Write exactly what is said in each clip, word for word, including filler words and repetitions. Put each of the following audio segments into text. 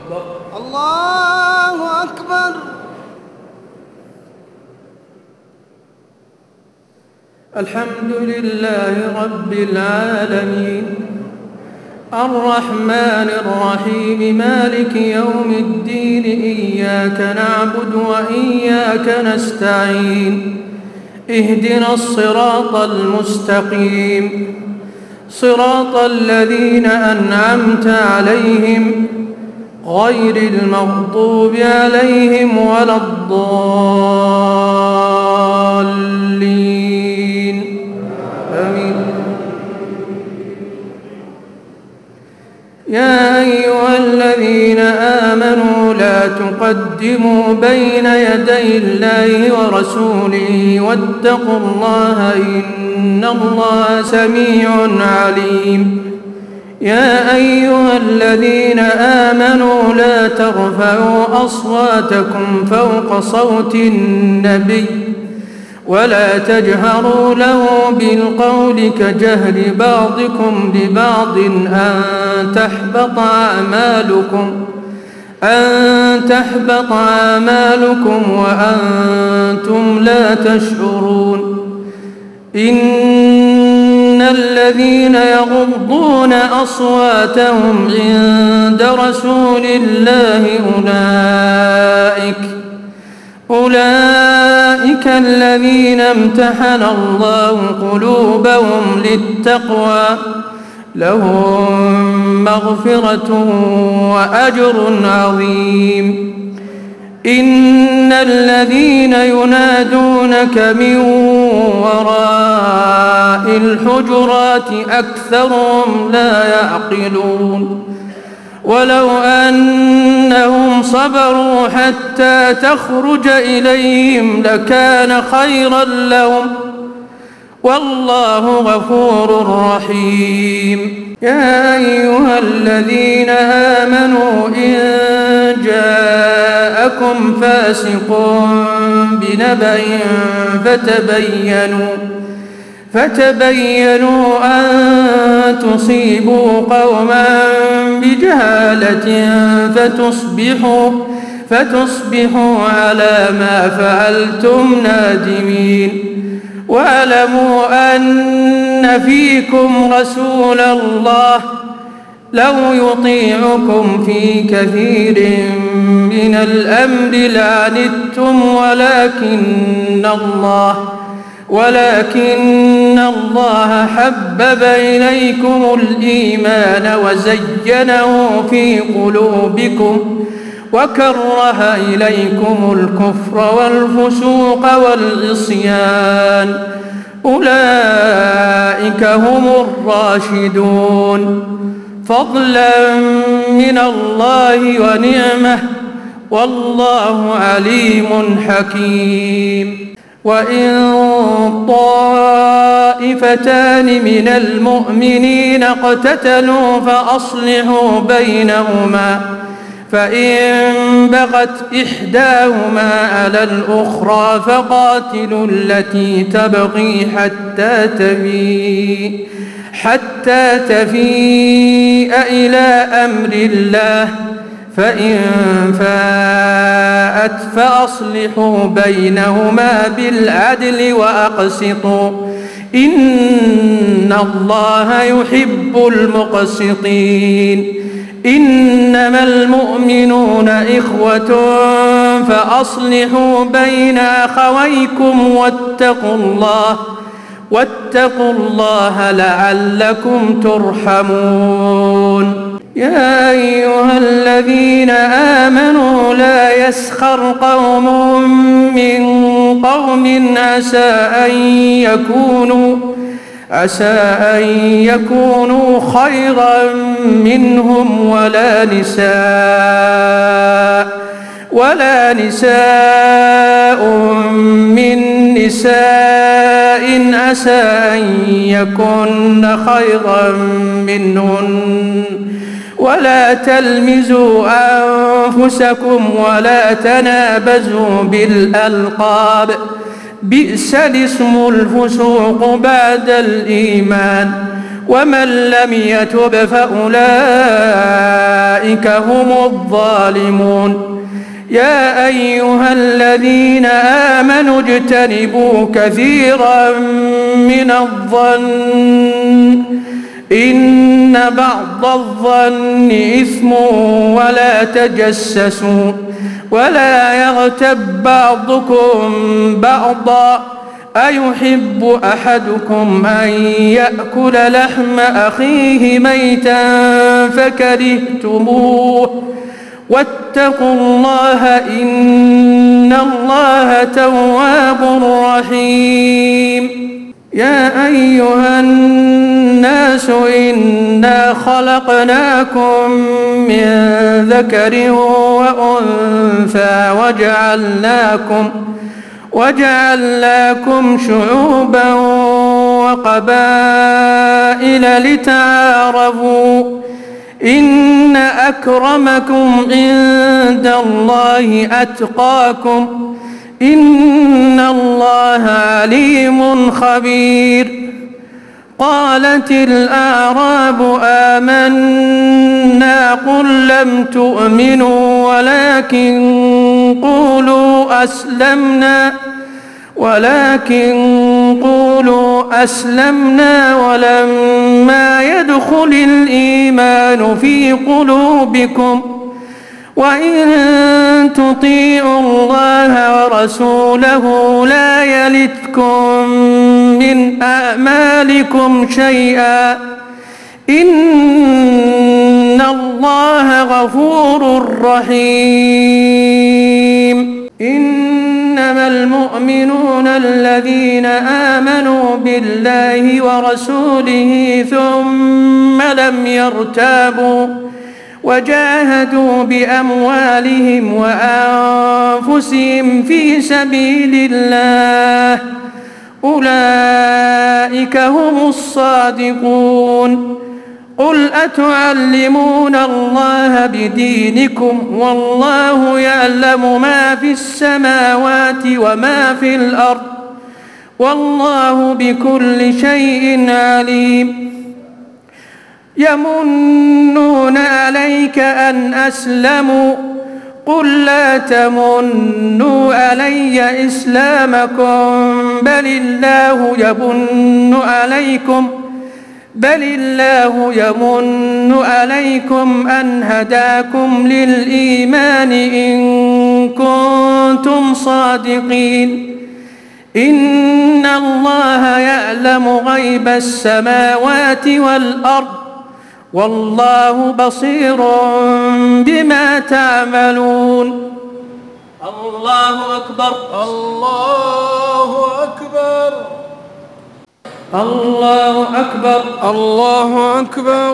الله أكبر. الحمد لله رب العالمين الرحمن الرحيم مالك يوم الدين إياك نعبد وإياك نستعين اهدنا الصراط المستقيم صراط الذين أنعمت عليهم غير المغضوب عليهم ولا الضالين آمين. يا أيها الذين آمنوا لا تقدموا بين يدي الله ورسوله واتقوا الله إن الله سميع عليم. يا أيها الذين آمنوا لا ترفعوا أصواتكم فوق صوت النبي ولا تجهروا له بالقول كجهر بعضكم لبعض أن تحبط أعمالكم أن تحبط أعمالكم وأنتم لا تشعرون. إن الذين يغضون أصواتهم عند رسول الله أولئك أولئك الذين امتحن الله قلوبهم للتقوى لهم مغفرة وأجر عظيم. إن الذين ينادونك من وراء الحجرات أكثرهم لا يعقلون. ولو أنهم صبروا حتى تخرج إليهم لكان خيرا لهم والله غفور رحيم. يا أيها الذين آمنوا إن جاءكم فاسق بنبأ فتبينوا فتبينوا أن تصيبوا قوما بجهالة فتصبحوا فتصبحوا على ما فعلتم نادمين. واعلموا أن فيكم رسول الله لو يطيعكم في كثير من الأمر لعنتم ولكن الله ولكن الله حبب إليكم الإيمان وزينه في قلوبكم وكره إليكم الكفر والفسوق والعصيان أولئك هم الراشدون فضلا من الله ونعمة والله عليم حكيم. وإن طائفتان من المؤمنين اقتتلوا فأصلحوا بينهما فإن بغت إحداهما على الأخرى فقاتلوا التي تبغي حتى تفيء حتى تفيء إلى أمر الله فإن فاءت فأصلحوا بينهما بالعدل وأقسطوا إن الله يحب المقسطين. إنما المؤمنون إخوة فأصلحوا بين أخويكم واتقوا الله واتقوا الله لعلكم ترحمون. يا أيها الذين آمنوا لا يسخر قوم من قوم عسى أن يكونوا عسى أن يكونوا خيرا منهم ولا نساء ولا نساء من نساء عسى أن يكن خيرا منهن ولا تلمزوا أنفسكم ولا تنابزوا بالألقاب بئس الاسم الفسوق بعد الإيمان ومن لم يتب فأولئك هم الظالمون يا أيها الذين آمنوا اجتنبوا كثيرا من الظن إن بعض الظن إثم ولا تجسسوا ولا يغتب بعضكم بعضا أيحب أحدكم أن يأكل لحم أخيه ميتا فكرهتموه واتقوا الله إن الله تواب رحيم يا أيها الناس إنا خلقناكم من ذكر وأنثى وجعلناكم وجعلناكم شعوبا وقبائل لتعارفوا إن أكرمكم عند الله أتقاكم إن الله عليم خبير قالت الأعراب آمنا قل لم تؤمنوا ولكن قولوا أسلمنا ولكن قولوا أسلمنا ولما يدخل الإيمان في قلوبكم وإن تطيعوا الله ورسوله لا يلتكم من أعمالكم شيئا إن الله غفور رحيم إنما المؤمنون الذين آمنوا بالله ورسوله ثم لم يرتابوا وجاهدوا بأموالهم وأنفسهم في سبيل الله أولئك هم الصادقون قل أتعلمون الله بدينكم والله يعلم ما في السماوات وما في الأرض والله بكل شيء عليم يمنون عليك أن أسلموا قل لا تمنوا علي إسلامكم بل الله يمن عليكم بل الله يمن عليكم أن هداكم للإيمان إن كنتم صادقين إن الله يعلم غيب السماوات والأرض والله بصير بما تعملون الله أكبر الله أكبر الله أكبر الله أكبر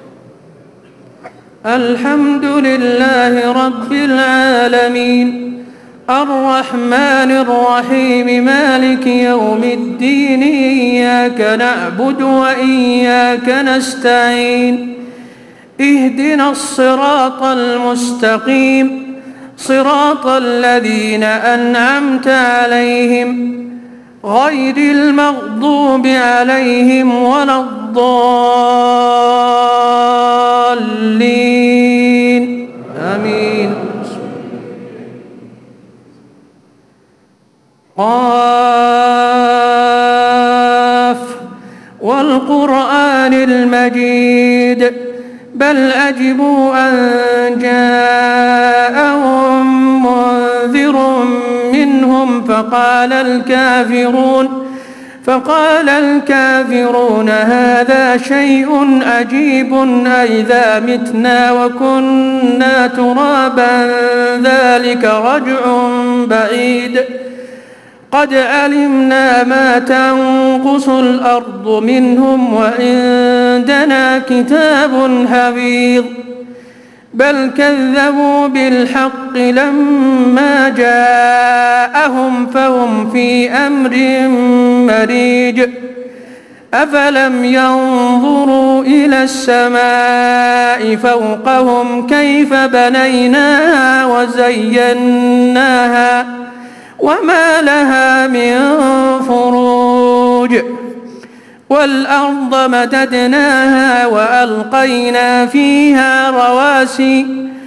الحمد لله رب العالمين الرحمن الرحيم مالك يوم الدين إياك نعبد وإياك نستعين اهدنا الصراط المستقيم صراط الذين أنعمت عليهم غير المغضوب عليهم ولا الضالين آمين قاف والقرآن المجيد بل أجبوا أن جاءهم منذر منهم فقال الكافرون فقال الكافرون هذا شيء عجيب أئذا متنا وكنا ترابا ذلك رجع بعيد قد علمنا ما تنقص الأرض منهم وعندنا كتاب حفيظ بل كذبوا بالحق لما جاءهم فهم في أمر مريج أفلم ينظروا إلى السماء فوقهم كيف بنيناها وزيناها وما لها من فروج والأرض مددناها وألقينا فيها رواسي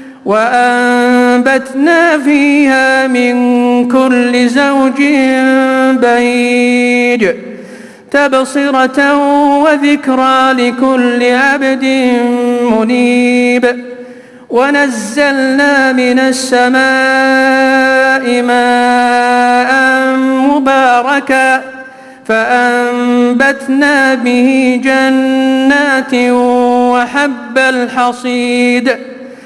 وأنبتنا فيها من كل زوج بهيج تبصرة وذكرى لكل عبد منيب. ونزلنا من السماء ماء مباركا فأنبتنا به جنات وحب الحصيد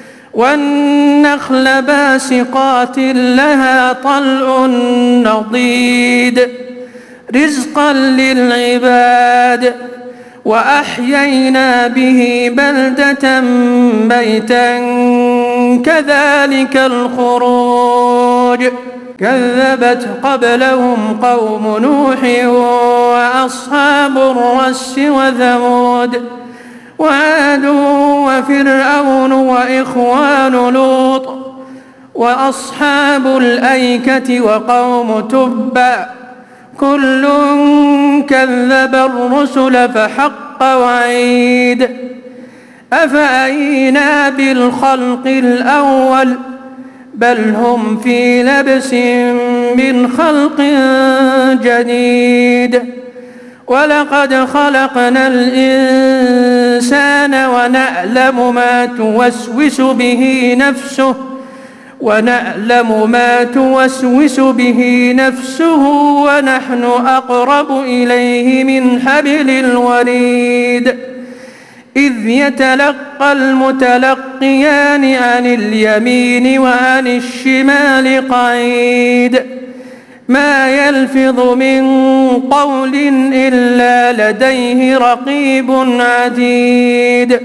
والنخل باسقات لها طلع نضيد رزقا للعباد. وأحيينا به بلدة ميتا كذلك الخروج. كذبت قبلهم قوم نوح وأصحاب الرس وثمود وعاد وفرعون وإخوان لوط وأصحاب الأيكة وقوم تبع كل كذب الرسل فحق وعيد. أفأينا بالخلق الأول بل هم في لبس من خلق جديد. ولقد خلقنا الإنسان ونعلم ما توسوس به نفسه ونعلم ما توسوس به نفسه ونحن أقرب إليه من حبل الوريد. إذ يتلقى المتلقيان عن اليمين وعن الشمال قعيد ما يلفظ من قول إلا لديه رقيب عتيد.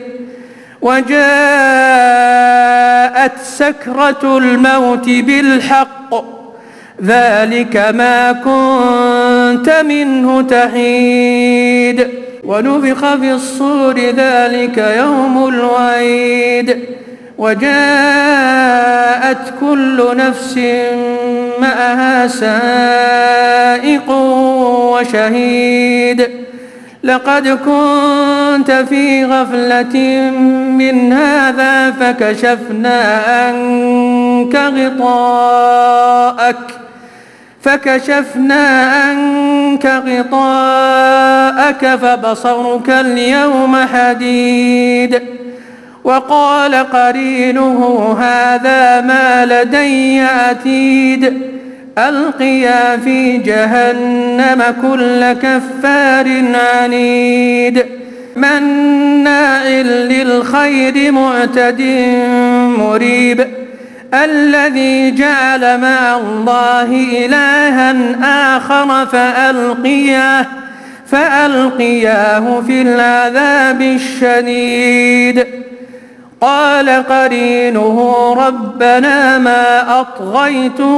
وجاءت سكرة الموت بالحق ذلك ما كنت منه تحيد. ونفخ في الصور ذلك يوم الوعيد. وجاءت كل نفس معها سائق وشهيد. لقد كنت في غفلة من هذا فكشفنا عنك غطاءك فكشفنا عنك غطاءك فبصرك اليوم حديد. وقال قرينه هذا ما لدي عتيد. ألقيا في جهنم كل كفار عنيد مناع للخير معتد مريب. الذي جعل مع الله إلها آخر فألقياه فألقياه في العذاب الشديد. قال قرينه ربنا ما أطغيته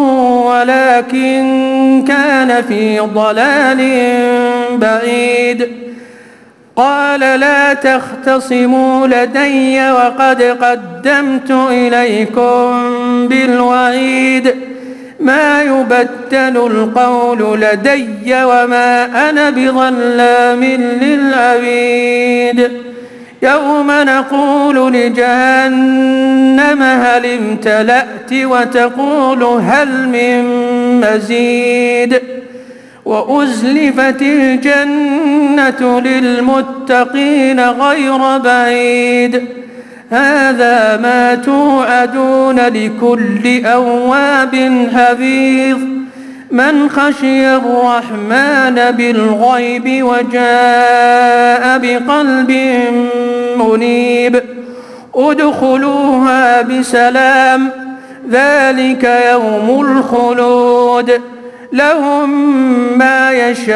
ولكن كان في ضلال بعيد. قال لا تختصموا لدي وقد قدمت إليكم بالوعيد. ما يبدل القول لدي وما أنا بظلام للعبيد. يوم نقول لجهنم هل امتلأت وتقول هل من مزيد. وأزلفت الجنة للمتقين غير بعيد. هذا ما توعدون لكل أواب حفيظ من خشي الرحمن بالغيب وجاء بقلب منيب. ادخلوها بسلام ذلك يوم الخلود. لهم ما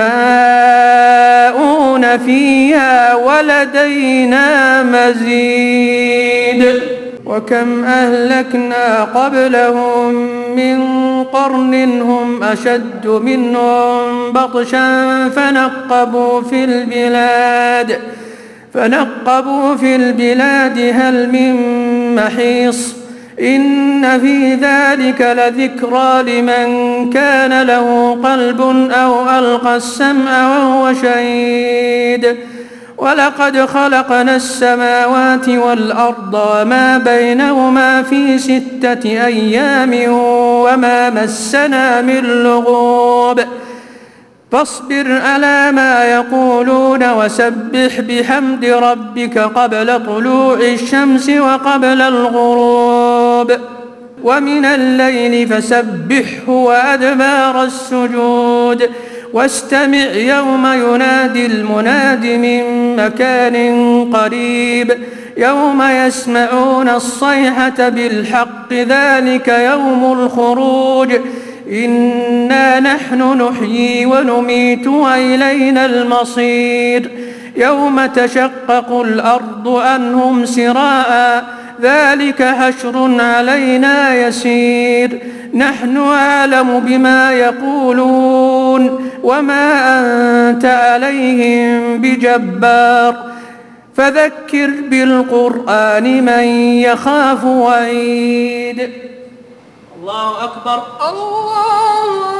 يشاءون فيها ولدينا مزيد. وكم أهلكنا قبلهم من قرن هم أشد منهم بطشا فنقبوا في البلاد فنقبوا في البلاد هل من محيص. إن في ذلك لذكرى لمن كان له قلب أو ألقى السمع وهو شهيد ولقد خلقنا السماوات والأرض وما بينهما في ستة أيام وما مسنا من لغوب فاصبر على ما يقولون وسبح بحمد ربك قبل طلوع الشمس وقبل الغروب ومن الليل فسبحه وأدبار السجود واستمع يوم ينادي المناد من مكان قريب يوم يسمعون الصيحة بالحق ذلك يوم الخروج إنا نحن نحيي ونميت وإلينا المصير يوم تشقق الأرض عنهم سراء ذلك حشر علينا يسير نحن أعلم بما يقولون وما أنت عليهم بجبار فذكر بالقرآن من يخاف وعيد الله أكبر الله